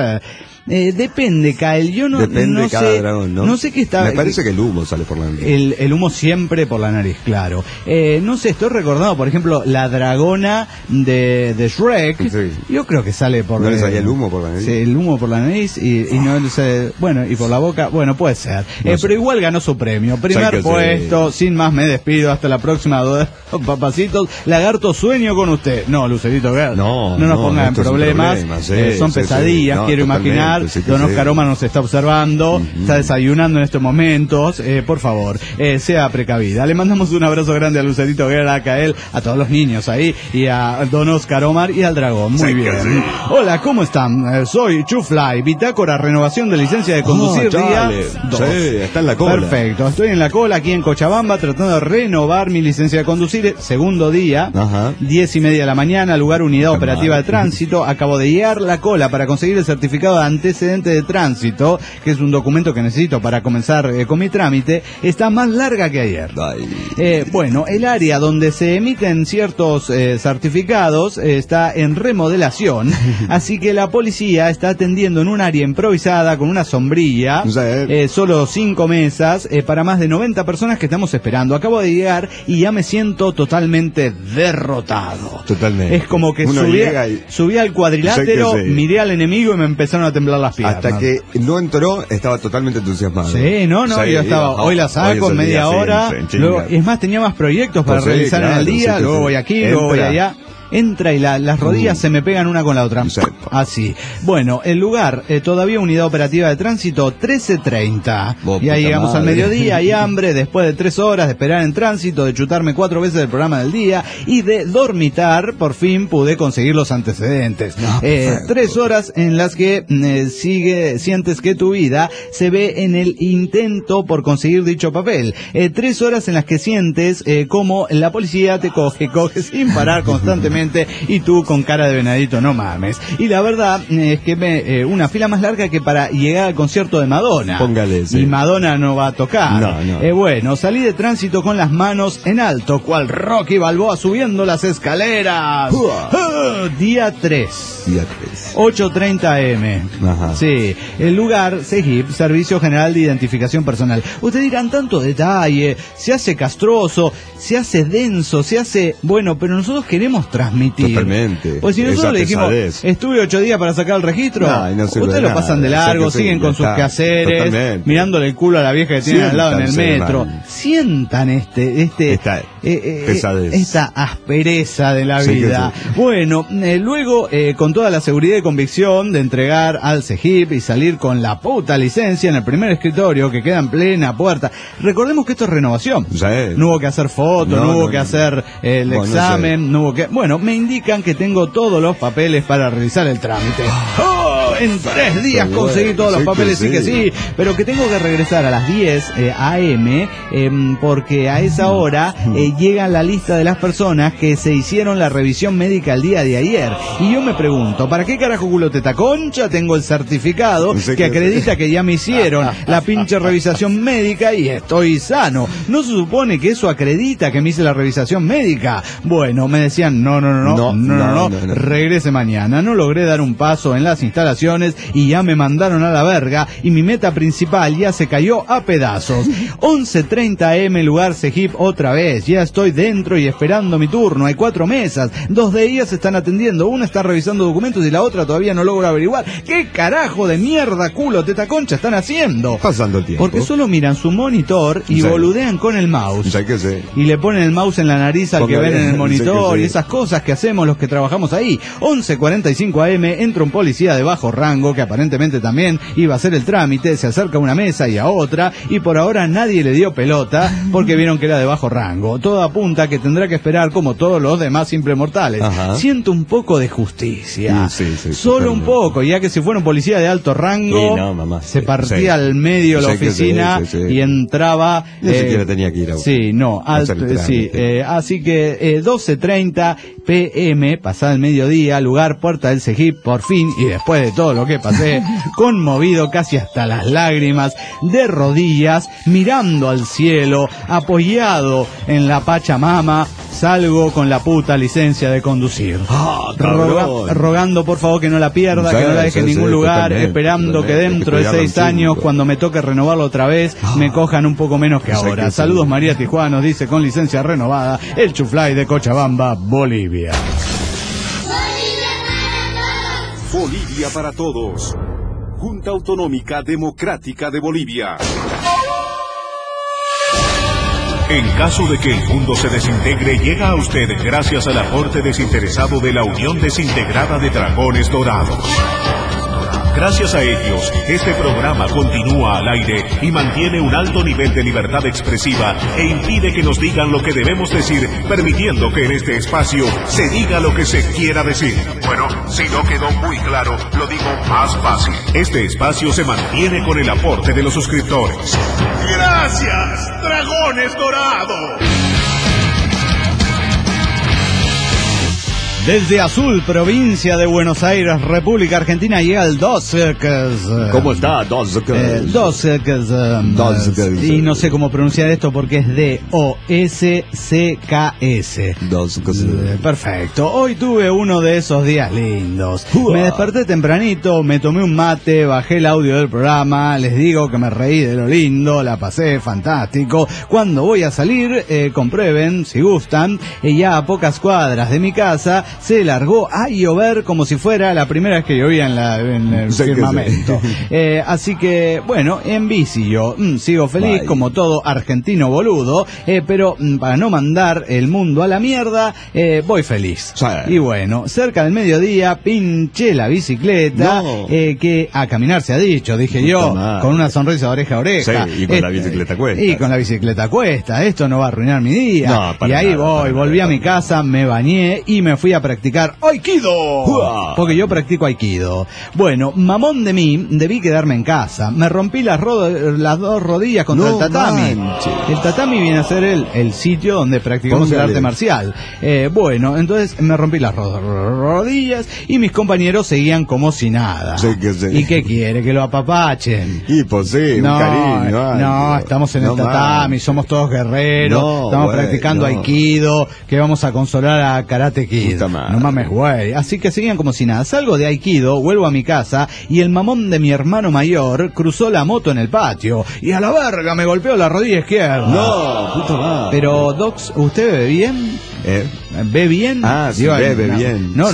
depende, Kael, yo no depende cada sé, dragón, ¿no? No sé qué está... Me parece que el humo sale por la nariz. El humo siempre por la nariz, claro. No sé, estoy recordando, por ejemplo, la dragona de Shrek. Sí. Yo creo que sale por... ¿No le salía el humo por la nariz? Sí, el humo por la nariz y no sé, bueno, y por la boca, bueno, puede ser. Pero igual ganó su premio. Primer puesto, sin más me despido, hasta la próxima, papacitos. Lagarto, sueño con usted. No, Lucerito, no nos pongan en problemas. Son pesadillas, quiero imaginar. Don Oscar Oma nos está observando, está desayunando en estos momentos, por favor, sea precavida. Le mandamos un abrazo grande a Lucerito Guerra, a Kael, a todos los niños ahí, y a Don Oscar Omar y al dragón. Muy bien. Hola, ¿cómo están? Soy Chufly, bitácora, renovación de licencia de conducir día 2. Sí, está en la cola. Perfecto, estoy en la cola aquí en Cochabamba tratando de renovar mi licencia de conducir, segundo día, 10:30 de la mañana, lugar unidad operativa de tránsito. Acabo de llegar la cola para conseguir el certificado de antecedente de tránsito, que es un documento que necesito para comenzar con mi trámite. Está más larga que ayer. Bueno, el área donde se emiten ciertos certificados está en remodelación, así que la policía está atendiendo en un área improvisada con una sombrilla, solo 5 mesas para más de 90 personas que estamos esperando. Acabo de llegar y ya me siento totalmente derrotado. Totalmente. Es como que subí al cuadrilátero, miré al enemigo y me empezaron a temblar las piernas. Hasta que no entró, estaba totalmente entusiasmado. Sí, no, yo estaba, hoy la saco en media hora. Luego, es más, tenía más proyectos para realizar en el día, luego voy aquí, luego voy allá. Entra y las rodillas se me pegan una con la otra. Así. Bueno, el lugar, todavía unidad operativa de tránsito, 13:30. Ya llegamos al mediodía, hay hambre, después de 3 horas de esperar en tránsito, de chutarme 4 veces el programa del día y de dormitar, por fin pude conseguir los antecedentes. 3 horas en las que sientes que tu vida se ve en el intento por conseguir dicho papel. 3 horas en las que sientes como la policía te coge sin parar constantemente. Y tú con cara de venadito, no mames. Y la verdad es que una fila más larga que para llegar al concierto de Madonna. Póngale, y Madonna no va a tocar. Bueno, salí de tránsito con las manos en alto, cual Rocky Balboa subiendo las escaleras. Día 3. 8:30 AM. Sí, el lugar, SEGIP, Servicio General de Identificación Personal. Ustedes dirán, tanto detalle, se hace castroso, se hace denso, se hace... Bueno, pero nosotros queremos transmitir. Totalmente. Pues si nosotros le dijimos, estuve 8 días para sacar el registro, ustedes lo pasan de largo, siguen con sus quehaceres, mirándole el culo a la vieja que tienen al lado en el metro. Sientan esta aspereza de la vida. Bueno, luego, con toda la seguridad y convicción de entregar al SEGIP y salir con la puta licencia en el primer escritorio que queda en plena puerta. Recordemos que esto es renovación. No hubo que hacer fotos, no hubo que hacer el examen, no hubo que... Bueno, me indican que tengo todos los papeles para realizar el trámite. En 3 días conseguí todos los papeles, sí que sí, pero que tengo que regresar a las 10 AM, porque a esa hora llega la lista de las personas que se hicieron la revisión médica el día de ayer. Y yo me pregunto, ¿para qué carajo culo teta concha? Tengo el certificado que acredita que ya me hicieron la pinche revisación médica y estoy sano. ¿No se supone que eso acredita que me hice la revisación médica? Bueno, me decían, no, regrese mañana. No logré dar un paso en las instalaciones operaciones y ya me mandaron a la verga y mi meta principal ya se cayó a pedazos. 11:30 AM, lugar Cejip otra vez. Ya estoy dentro y esperando mi turno. Hay 4 mesas. 2 de ellas están atendiendo. Una está revisando documentos y la otra todavía no logro averiguar. ¿Qué carajo de mierda, culo, teta concha están haciendo? Pasando el tiempo. Porque solo miran su monitor y boludean con el mouse. Y le ponen el mouse en la nariz al que ven en el monitor y esas cosas que hacemos los que trabajamos ahí. 11:45 AM, entra un policía de bajo rango que aparentemente también iba a hacer el trámite, se acerca a una mesa y a otra y por ahora nadie le dio pelota porque vieron que era de bajo rango. Todo apunta que tendrá que esperar como todos los demás simples mortales. Siento un poco de justicia. Solo un poco, ya que si fuera un policía de alto rango se partía al medio la oficina y entraba... Ni siquiera tenía que ir a así que 12:30 PM, pasada el mediodía, lugar Puerta del Cejip, por fin, y después de todo lo que pasé, conmovido casi hasta las lágrimas, de rodillas, mirando al cielo, apoyado en la Pachamama, salgo con la puta licencia de conducir. Rogando por favor que no la pierda, que no la deje en ningún lugar, esperando que dentro de 6 años, cuando me toque renovarlo otra vez, me cojan un poco menos que ahora. Saludos, María Tijuana, nos dice con licencia renovada, el Chuflay de Cochabamba, Bolivia. Bolivia para todos. Junta Autonómica Democrática de Bolivia. En caso de que el mundo se desintegre, llega a usted gracias al aporte desinteresado de la Unión Desintegrada de Dragones Dorados. Gracias a ellos, este programa continúa al aire y mantiene un alto nivel de libertad expresiva e impide que nos digan lo que debemos decir, permitiendo que en este espacio se diga lo que se quiera decir. Bueno, si no quedó muy claro, lo digo más fácil. Este espacio se mantiene con el aporte de los suscriptores. ¡Gracias, Dragones Dorados! Desde Azul, provincia de Buenos Aires, República Argentina, llega el Dosques. ¿Cómo está? Dosques. Dosques. Y no sé cómo pronunciar esto porque es D-O-S-C-K-S. Dosques. Perfecto. Hoy tuve uno de esos días lindos. Me desperté tempranito, me tomé un mate, bajé el audio del programa, les digo que me reí de lo lindo, la pasé fantástico. Cuando voy a salir, comprueben, si gustan, ya a pocas cuadras de mi casa, se largó a llover como si fuera la primera vez que llovía en el firmamento. Así que, bueno, en bici yo sigo feliz como todo argentino boludo, pero para no mandar el mundo a la mierda, voy feliz. Y bueno, cerca del mediodía pinché la bicicleta, que a caminar se ha dicho, dije yo, con una sonrisa de oreja a oreja. Sí, y con la bicicleta cuesta. Y con la bicicleta cuesta, esto no va a arruinar mi día. Y ahí volví a mi casa, me bañé y me fui a practicar Aikido, porque yo practico Aikido. Bueno, mamón de mí, debí quedarme en casa. Me rompí las 2 rodillas contra el tatami. El tatami viene a ser el sitio donde practicamos el arte marcial. Bueno, entonces me rompí las rodillas y mis compañeros seguían como si nada. ¿Y qué quiere? ¿Que lo apapachen? Y pues sí, un cariño. No, estamos en el tatami, somos todos guerreros, estamos practicando Aikido, que vamos a consolar a Karate Kid. No mames, güey. Así que seguían como si nada. Salgo de Aikido, vuelvo a mi casa y el mamón de mi hermano mayor cruzó la moto en el patio y a la verga me golpeó la rodilla izquierda. No, puta madre. Pero, Docs, ¿usted ve bien? ¿Ve bien? Si bebe bien. No,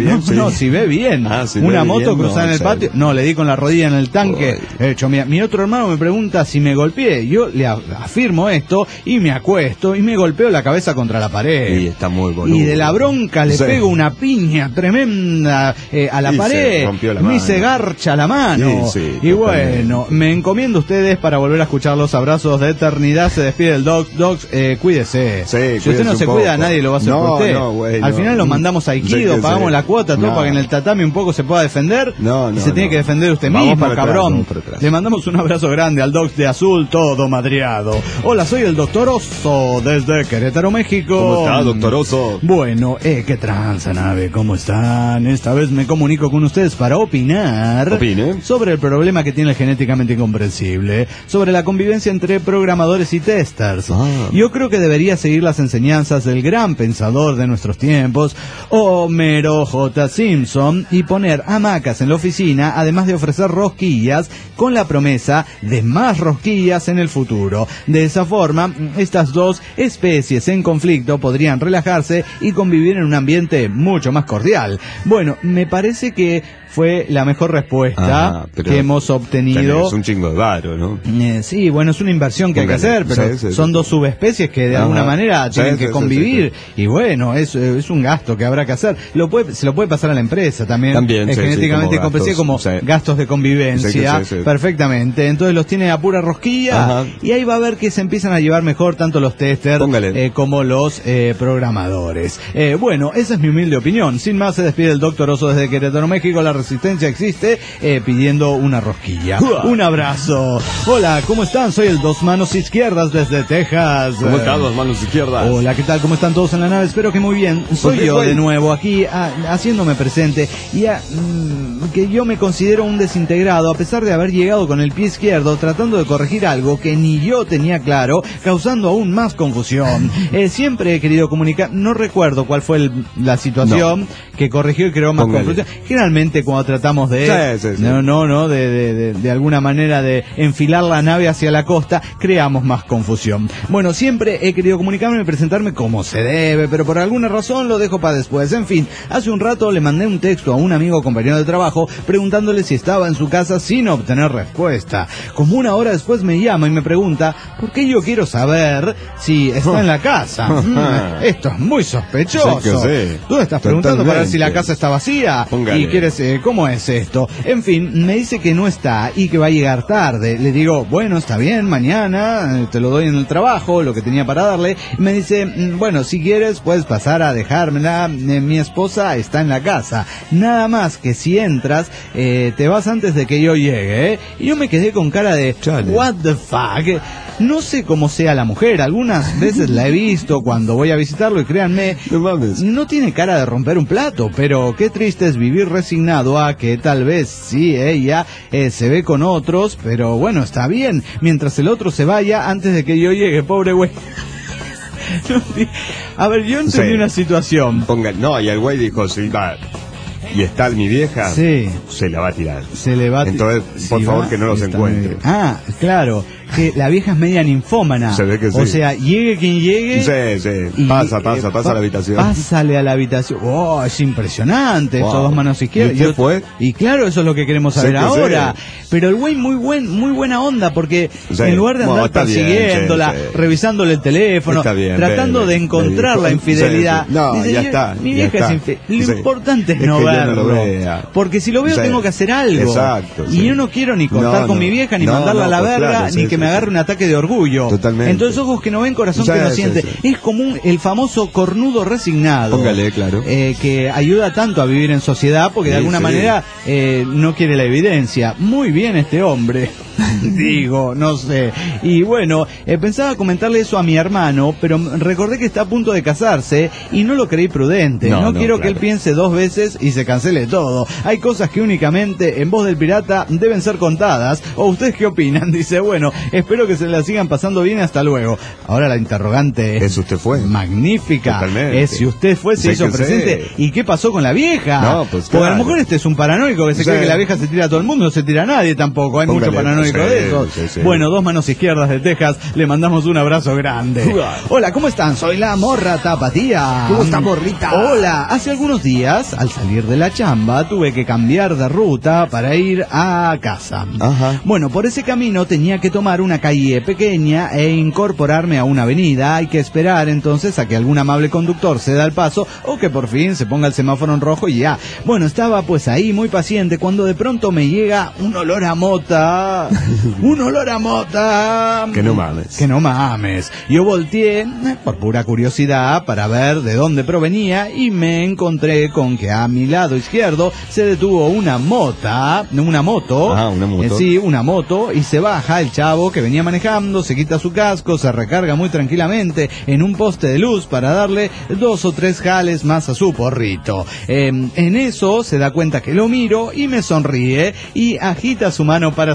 si ve bien. Una moto cruzada en el patio. No, le di con la rodilla en el tanque. Mi otro hermano me pregunta si me golpeé. Yo le afirmo esto y me acuesto y me golpeo la cabeza contra la pared. Y está muy boludo. Y de la bronca le pego una piña tremenda a la pared. Me se garcha la mano. Y bueno, me encomiendo a ustedes para volver a escuchar los abrazos de eternidad. Se despide el Docs. Cuídese. Si usted no se cuida, nadie lo va a hacer por usted. Al final lo mandamos a Aikido, pagamos la cuota, todo para que en el tatami un poco se pueda defender. Y se tiene que defender usted mismo, cabrón. Le mandamos un abrazo grande al Docs de Azul, todo madriado. Hola, soy el Doctor Oso, desde Querétaro, México. ¿Cómo está, Doctor Oso? Bueno, qué tranza, nave, ¿cómo están? Esta vez me comunico con ustedes para opinar sobre el problema que tiene el genéticamente incomprensible, sobre la convivencia entre programadores y testers. Yo creo que debería seguir las enseñanzas del gran gran pensador de nuestros tiempos, Homero J. Simpson, y poner hamacas en la oficina, además de ofrecer rosquillas con la promesa de más rosquillas en el futuro. De esa forma, estas dos especies en conflicto podrían relajarse y convivir en un ambiente mucho más cordial. Bueno, me parece que fue la mejor respuesta que hemos obtenido. Es un chingo de varo, ¿no? Sí, bueno, es es una inversión que hay que hacer, pero son dos subespecies que de alguna manera tienen que convivir, y bueno, es un gasto que habrá que hacer. Se lo puede pasar a la empresa también es genéticamente comprensible como gastos de convivencia, perfectamente. Entonces los tiene a pura rosquilla, y ahí va a ver que se empiezan a llevar mejor tanto los testers como los programadores. Bueno, esa es mi humilde opinión. Sin más, se despide el Doctor Oso desde Querétaro, México. La resistencia existe, pidiendo una rosquilla. Un abrazo. Hola, ¿cómo están? Soy el Dos Manos Izquierdas desde Texas. ¿Cómo están, Dos Manos Izquierdas? Hola, ¿qué tal? ¿Cómo están todos en la nave? Espero que muy bien. Soy yo de nuevo aquí, haciéndome presente, y que yo me considero un desintegrado, a pesar de haber llegado con el pie izquierdo, tratando de corregir algo que ni yo tenía claro, causando aún más confusión. Siempre he querido comunicar, no recuerdo cuál fue la situación que corrigió y creó más confusión. Generalmente cuando tratamos de de alguna manera de enfilar la nave hacia la costa, creamos más confusión. Bueno, siempre he querido comunicarme y presentarme como se debe, pero por alguna razón lo dejo para después. En fin, hace un rato le mandé un texto a un amigo compañero de trabajo preguntándole si estaba en su casa sin obtener respuesta. Como una hora después me llama y me pregunta por qué yo quiero saber si está en la casa. Esto es muy sospechoso. Tú estás preguntando para ver si la casa está vacía. Y quieres, ¿cómo es esto? En fin, me dice que no está y que va a llegar tarde. Le digo, bueno, está bien, mañana te lo doy en el trabajo, lo que tenía para darle. Me dice, bueno, si quieres puedes pasar a dejármela, mi esposa está en la casa. Nada más que si entras, te vas antes de que yo llegue, Y yo me quedé con cara de, what the fuck. No sé cómo sea la mujer, algunas veces la he visto cuando voy a visitarlo y créanme, no tiene cara de romper un plato, pero qué triste es vivir resignado a que tal vez sí, ella se ve con otros, pero bueno, está bien, mientras el otro se vaya antes de que yo llegue, pobre güey. A ver, yo entendí una situación. Y el güey dijo, sí, va. Y está mi vieja, se la va a tirar. Entonces, por favor, que no los encuentre. Claro, que la vieja es media ninfómana. Se ve que sí. O sea, llegue quien llegue. Pasa a la habitación. Pásale a la habitación. Es impresionante, esos Dos Manos Izquierdas. ¿Y usted fue? Y claro, eso es lo que queremos saber ahora. Pero el güey muy buena onda, porque en lugar de andar persiguiéndola, revisándole el teléfono, tratando de encontrar la infidelidad. Dice, ya está. Mi vieja es infiel. Lo importante es no verlo. Porque si lo veo tengo que hacer algo. Y yo no quiero ni cortar con mi vieja, ni mandarla a la verga, ni que me agarre un ataque de orgullo. Totalmente. Entonces, ojos que no ven, corazón que no siente. Es como el famoso cornudo resignado. Claro. Que ayuda tanto a vivir en sociedad, porque de alguna manera no quiere la evidencia. Muy bien este hombre. Digo, no sé. Y bueno, pensaba comentarle eso a mi hermano, pero recordé que está a punto de casarse y no lo creí prudente. No quiero que él piense dos veces y se cancele todo. Hay cosas que únicamente en Voz del Pirata deben ser contadas. ¿O ustedes qué opinan? Dice, bueno, espero que se la sigan pasando bien, hasta luego. Ahora la interrogante es usted fue. Magnífica. Totalmente. Es si usted fue, se hizo presente. ¿Y qué pasó con la vieja? Porque a lo mejor este es un paranoico que se cree que la vieja se tira a todo el mundo, no se tira a nadie tampoco. Hay mucho paranoico de eso. Bueno, Dos Manos Izquierdas de Texas, le mandamos un abrazo grande. Hola, ¿cómo están? Soy la Morra Tapatía. ¿Cómo está, morrita? Hola, hace algunos días, al salir de la chamba, tuve que cambiar de ruta para ir a casa. Bueno, por ese camino tenía que tomar una calle pequeña e incorporarme a una avenida. Hay que esperar entonces a que algún amable conductor se da el paso o que por fin se ponga el semáforo en rojo y ya. Bueno, estaba pues ahí muy paciente cuando de pronto me llega un olor a mota. Un olor a mota. Que no mames. Que no mames. Yo volteé por pura curiosidad para ver de dónde provenía y me encontré con que a mi lado izquierdo se detuvo una moto. Una moto. Sí, una moto, y se baja el chavo que venía manejando, se quita su casco, se recarga muy tranquilamente en un poste de luz para darle 2 o 3 jales más a su porrito. En eso se da cuenta que lo miro y me sonríe y agita su mano para saludar.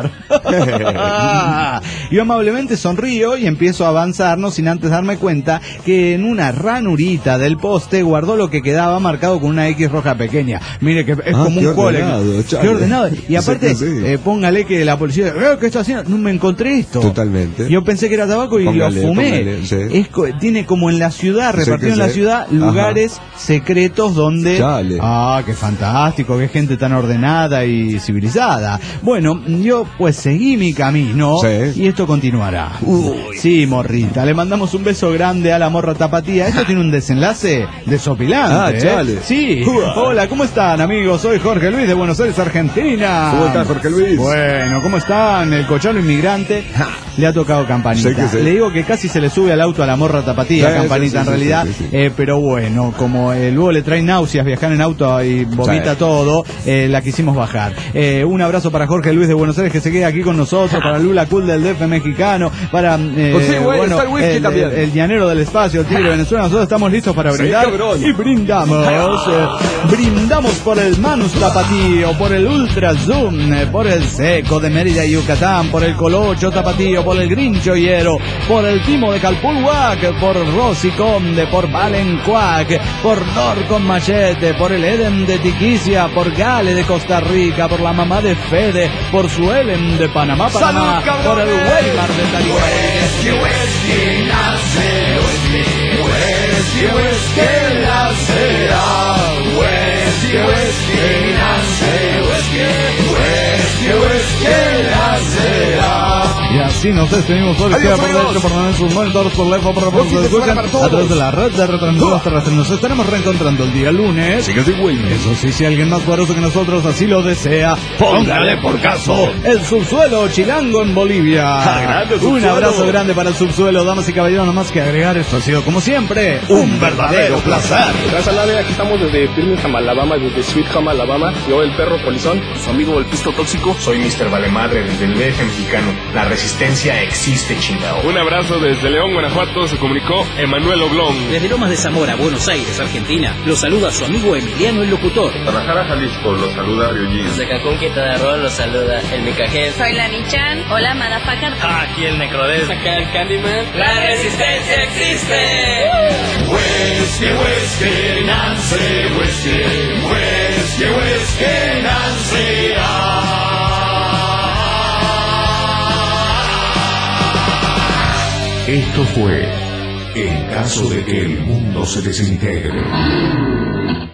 Yo amablemente sonrío y empiezo a avanzar, no sin antes darme cuenta que en una ranurita del poste guardó lo que quedaba marcado con una X roja pequeña. Mire que es como un cole. Qué ordenado. Y aparte, póngale que la policía, ¿qué está haciendo? No me encontré esto. Totalmente. Yo pensé que era tabaco y lo fumé. Tiene como en la ciudad, repartido en la ciudad, lugares secretos donde... Chale. Qué fantástico, qué gente tan ordenada y civilizada. Bueno, yo pues seguí mi camino y esto continuará. Sí, morrita, le mandamos un beso grande a la morra tapatía. Esto tiene un desenlace desopilante. Chale. Sí. Hola, ¿cómo están, amigos? Soy Jorge Luis de Buenos Aires, Argentina. ¿Cómo estás, Jorge Luis? Bueno, ¿cómo están? El cochano inmigrante le ha tocado campanita. Le digo que casi se le sube al auto a la morra tapatía, campanita en realidad. Pero bueno, como luego le trae náuseas viajar en auto y vomita todo, la quisimos bajar. Un abrazo para Jorge Luis de Buenos Aires, que se queda aquí con nosotros, para Lula Cool del DF mexicano, para el llanero del espacio, el tigre de Venezuela. Nosotros estamos listos para brindar y brindamos por el Manus Tapatío, por el Ultra Zoom, por el Seco de Mérida y Yucatán, por el Colocho Tapatío, por el Grincho Hiero, por el Timo de Calpulhuac, por Rosy Conde, por Valencuac, por Nor con Machete, por el Eden de Tiquicia, por Gale de Costa Rica, por la mamá de Fede, por Suelen de Panamá, por el Weimar de Y así nos despedimos por izquierda, por derecha, por derecha, por monitores, por lejos, por a través de la red de retransmisores terrestres. Nos estaremos reencontrando el día lunes. Eso sí, si alguien más poderoso que nosotros así lo desea, póngale por caso el subsuelo chilango en Bolivia. Un abrazo grande para el subsuelo, damas y caballeros. No más que agregar, esto ha sido como siempre un verdadero placer. Gracias a la vez, aquí estamos desde Birmingham, Alabama, desde Sweet Home, Alabama. Yo, el perro polizón, su amigo el pisto tóxico. Soy Mr. Valemadre desde el DF mexicano. La resistencia existe, chingado. Un abrazo desde León, Guanajuato, se comunicó Emanuel Oblón. Desde Lomas de Zamora, Buenos Aires, Argentina, lo saluda su amigo Emiliano el Locutor. Guadalajara, Jalisco, lo saluda Ryujin. Desde Cancún, Quintana Roo, lo saluda el Micajel. Soy la Nichan. Hola, Madafacar. Aquí el Necrodes. Acá el Candyman. ¡La resistencia existe! Whisky, whisky, Nancy, whisky, whisky, whisky, Nancy. Esto fue En caso de que el mundo se desintegre.